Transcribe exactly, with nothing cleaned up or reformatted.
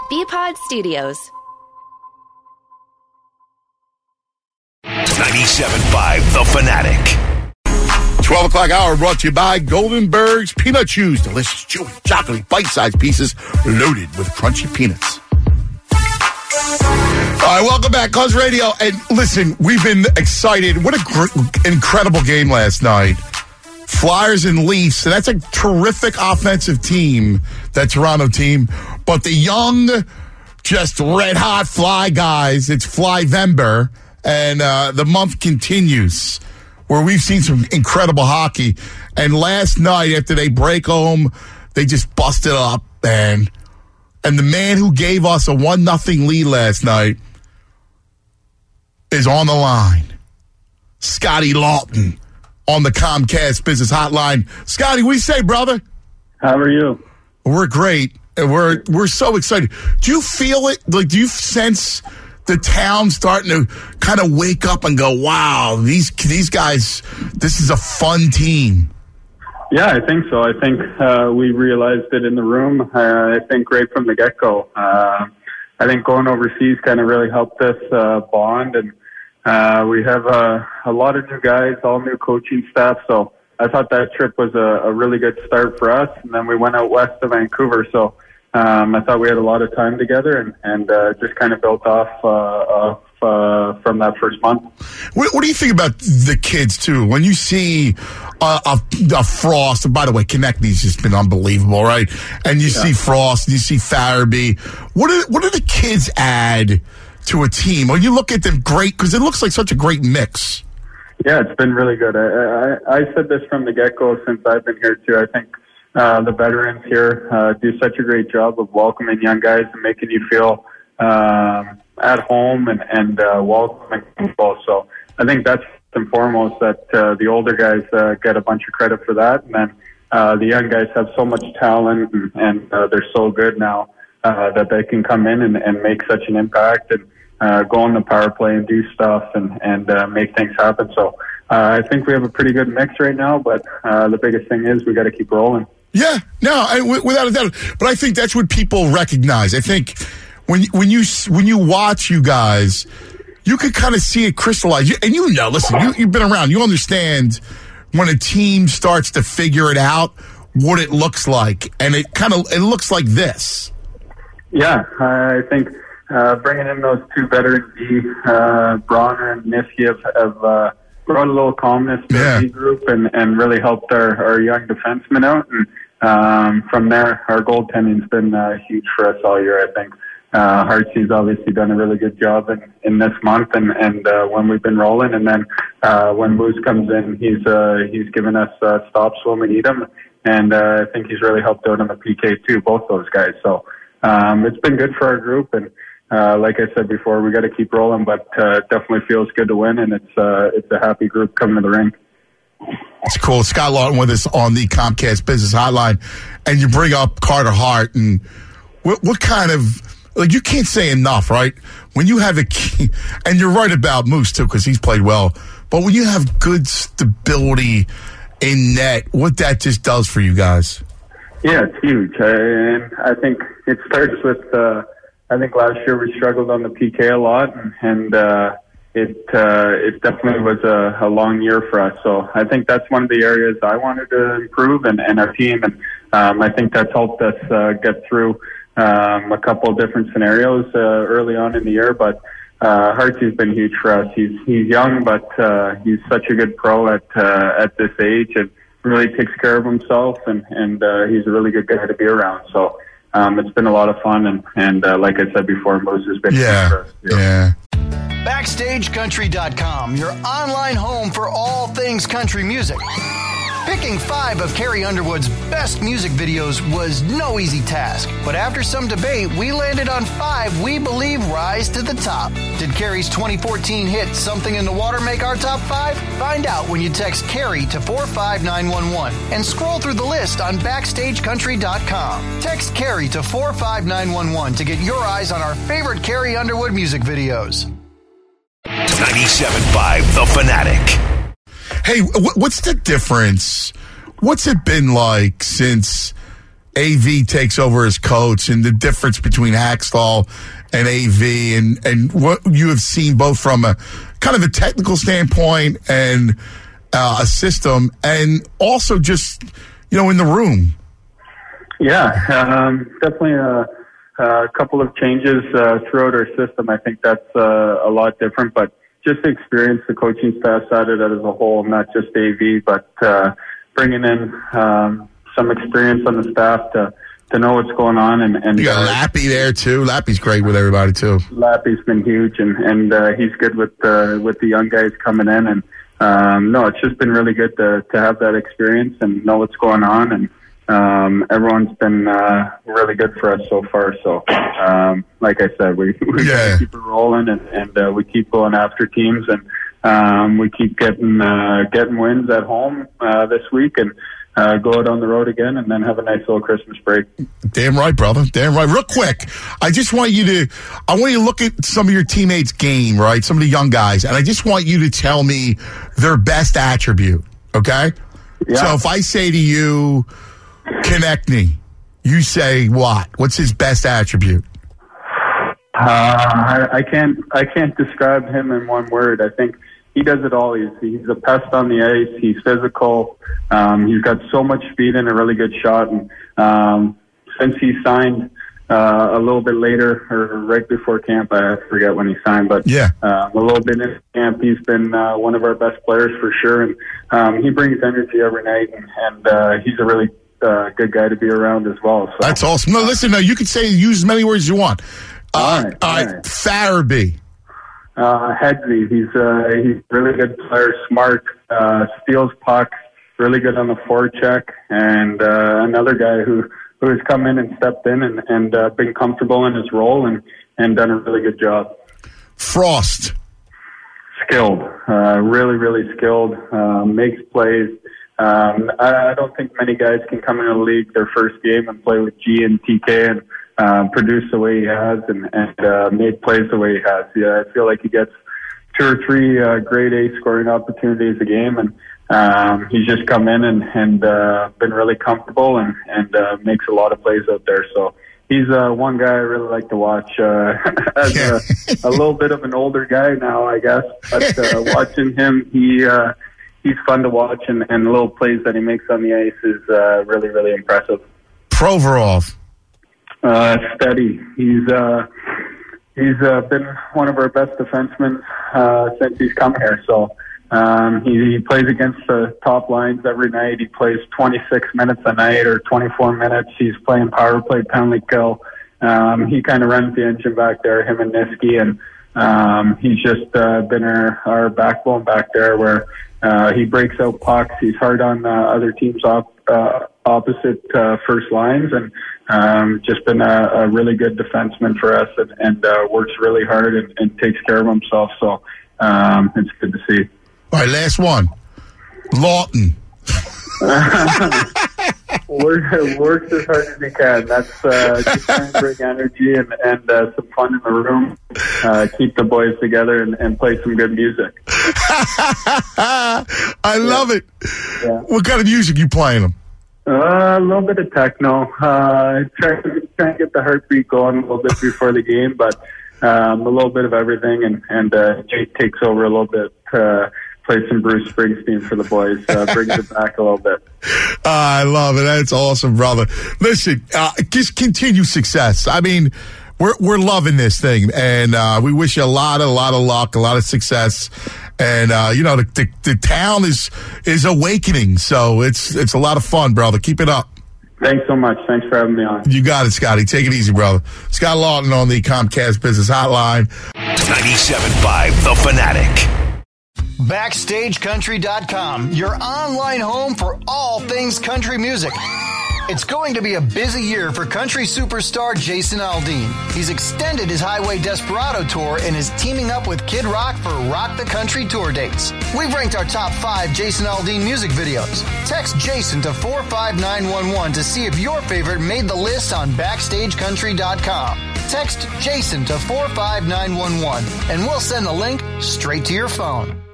B-Pod Studios. ninety-seven point five The Fanatic. twelve o'clock hour brought to you by Goldenberg's Peanut Chews. Delicious, chewy, chocolatey, bite-sized pieces loaded with crunchy peanuts. All right, welcome back, Cuz Radio. And listen, we've been excited. What a gr- incredible game last night. Flyers and Leafs. So that's a terrific offensive team, that Toronto team. But the young, just red-hot Fly guys, it's Flyvember, and uh, the month continues, where we've seen some incredible hockey. And last night, after they break home, they just busted up, and and the man who gave us a one nothing lead last night is on the line. Scotty Lawton on the Comcast Business Hotline. Scotty, what do you say, brother? How are you? We're great. We're we're so excited. Do you feel it? Like, do you sense the town starting to kind of wake up and go, wow, these these guys, this is a fun team? Yeah, I think so. I think uh, we realized it in the room. Uh, I think right from the get-go. Uh, I think going overseas kind of really helped us uh, bond, and uh, we have uh, a lot of new guys, all new coaching staff, so I thought that trip was a, a really good start for us, and then we went out west to Vancouver, so um, I thought we had a lot of time together, and, and uh, just kind of built off, uh, off uh, from that first month. What, what do you think about the kids, too? When you see uh, a, a Frost, and by the way, Konechny's just been unbelievable, right? And you yeah. see Frost, and you see Farabee. What do, what do the kids add to a team? When you look at them, great, because it looks like such a great mix. Yeah, it's been really good. I, I, I said this from the get-go since I've been here, too. I think uh, the veterans here uh, do such a great job of welcoming young guys and making you feel um, at home and, and uh, welcoming people. So I think that's first and foremost, that uh, the older guys uh, get a bunch of credit for that. And then uh, the young guys have so much talent, and, and uh, they're so good now uh, that they can come in and, and make such an impact and Uh, go on the power play and do stuff and, and uh, make things happen. So uh, I think we have a pretty good mix right now, but uh, the biggest thing is we got to keep rolling. Yeah, no, I, w- without a doubt. But I think that's what people recognize. I think when when you when you watch you guys, you can kind of see it crystallize. You, and you know, listen, you, you've been around. You understand when a team starts to figure it out, what it looks like, and it kind of it looks like this. Yeah, I think. Uh, bringing in those two veterans, D, uh, Bronner and Niski, have, have uh, brought a little calmness to yeah. the D group and, and really helped our, our young defensemen out. And um, from there, our goaltending's been uh, huge for us all year, I think. Uh, Hartsy's obviously done a really good job in, in this month and, and uh, when we've been rolling. And then uh, when Moose comes in, he's uh, he's given us uh, stops when we need him. And uh, I think he's really helped out on the P K too, both those guys. So um, it's been good for our group. And Uh, like I said before, we got to keep rolling, but uh, it definitely feels good to win, and it's uh, it's a happy group coming to the rink. It's cool. Scott Lawton with us on the Comcast Business Hotline, and you bring up Carter Hart, and what, what kind of, like, you can't say enough, right? When you have a key, and you're right about Moose, too, because he's played well, but when you have good stability in net, what that just does for you guys. Yeah, it's huge, uh, and I think it starts with uh, I think last year we struggled on the P K a lot, and, and uh, it uh, it definitely was a, a long year for us. So I think that's one of the areas I wanted to improve, and, and our team, and um, I think that's helped us uh, get through um, a couple of different scenarios uh, early on in the year. But uh, Hartsy's been huge for us. He's he's young, but uh, he's such a good pro at uh, at this age, and really takes care of himself, and and uh, he's a really good guy to be around. So. Um, it's been a lot of fun, and, and uh, like I said before, Moose has been yeah, for us. Yeah. Backstage Country dot com, your online home for all things country music. Picking five of Carrie Underwood's best music videos was no easy task, but after some debate, we landed on five we believe rise to the top. Did Carrie's twenty fourteen hit Something in the Water make our top five? Find out when you text Carrie to four five nine one one and scroll through the list on Backstage Country dot com. Text Carrie to four five nine one one to get your eyes on our favorite Carrie Underwood music videos. ninety-seven point five The Fanatic. Hey, what's the difference? What's it been like since A V takes over as coach and the difference between Hackstall and A V and, and what you have seen both from a kind of a technical standpoint and uh, a system and also just, you know, in the room. Yeah, um, definitely a, a couple of changes uh, throughout our system. I think that's uh, a lot different, but just the experience the coaching staff's added as a whole, not just A V, but uh, bringing in um, some experience on the staff to to know what's going on. And, and you got uh, Lappy there too. Lappy's great with everybody too. Lappy's been huge, and and uh, he's good with uh, with the young guys coming in. And um, no, it's just been really good to to have that experience and know what's going on. And um, everyone's been uh, really good for us so far. So, um, like I said, we we yeah. keep it rolling, and and uh, we keep going after teams, and um, we keep getting uh, getting wins at home uh, this week, and. Uh, go out on the road again and then have a nice little Christmas break. Damn right, brother. Damn right. Real quick, I just want you to, I want you to look at some of your teammates' game, right? Some of the young guys, and I just want you to tell me their best attribute, okay? Yeah. So if I say to you, Konechny, you say what? What's his best attribute? Uh, I, I can't, I can't describe him in one word. I think he does it all. He's, he's a pest on the ice. He's physical. Um, he's got so much speed and a really good shot. And um, since he signed uh, a little bit later, or right before camp, I forget when he signed, but yeah. uh, a little bit in camp, he's been uh, one of our best players for sure. And um, he brings energy every night, and, and uh, he's a really uh, good guy to be around as well. So. That's awesome. No, listen, no, you can say use as many words as you want. Uh, all right. All right. Farabee. Uh, Headsy, he's uh, he's a really good player, smart, uh, steals pucks, really good on the forecheck, and uh, another guy who, who has come in and stepped in and, and uh, been comfortable in his role and, and done a really good job. Frost. Skilled, uh, really, really skilled, uh, makes plays. Um, I, I don't think many guys can come into the league their first game and play with G and T K and Uh, produced the way he has and, and uh, made plays the way he has. Yeah, I feel like he gets two or three uh, grade A scoring opportunities a game, and um, he's just come in and, and uh, been really comfortable and, and uh, makes a lot of plays out there. So he's uh, one guy I really like to watch. Uh, as a, a little bit of an older guy now, I guess, but uh, watching him, he uh, he's fun to watch, and, and the little plays that he makes on the ice is uh, really, really impressive. Provorov. Uh, steady. He's uh, he's uh, been one of our best defensemen uh, since he's come here. So um, he, he plays against the top lines every night. He plays twenty-six minutes a night or twenty-four minutes. He's playing power play, penalty kill. Um, he kind of runs the engine back there, him and Niski, and um, he's just uh, been our, our backbone back there where uh, he breaks out pucks. He's hard on uh, other teams' op- uh, opposite uh, first lines, and um, just been a, a really good defenseman for us, and, and uh, works really hard and, and takes care of himself. So um, it's good to see. All right, last one. Lawton. Work, works as hard as he can. That's uh, just trying to bring energy and, and uh, some fun in the room. Uh, keep the boys together and, and play some good music. I love yeah. it. Yeah. What kind of music you playing them? Uh, a little bit of techno. Uh, trying to try and get the heartbeat going a little bit before the game, but um, a little bit of everything. And and uh, Jake takes over a little bit. Uh, Play some Bruce Springsteen for the boys. Uh, brings it back a little bit. Uh, I love it. That's awesome, brother. Listen, uh, just continue success. I mean, we're we're loving this thing, and uh, we wish you a lot, a lot of luck, a lot of success. And uh, you know, the, the the town is is awakening, so it's it's a lot of fun, brother. Keep it up. Thanks so much. Thanks for having me on. You got it, Scotty. Take it easy, brother. Scott Lawton on the Comcast Business Hotline. ninety-seven point five The Fanatic. Backstage Country dot com, your online home for all things country music. It's going to be a busy year for country superstar Jason Aldean. He's extended his Highway Desperado tour and is teaming up with Kid Rock for Rock the Country tour dates. We've ranked our top five Jason Aldean music videos. Text Jason to four five nine one one to see if your favorite made the list on Backstage Country dot com. Text Jason to four five nine one one and we'll send the link straight to your phone.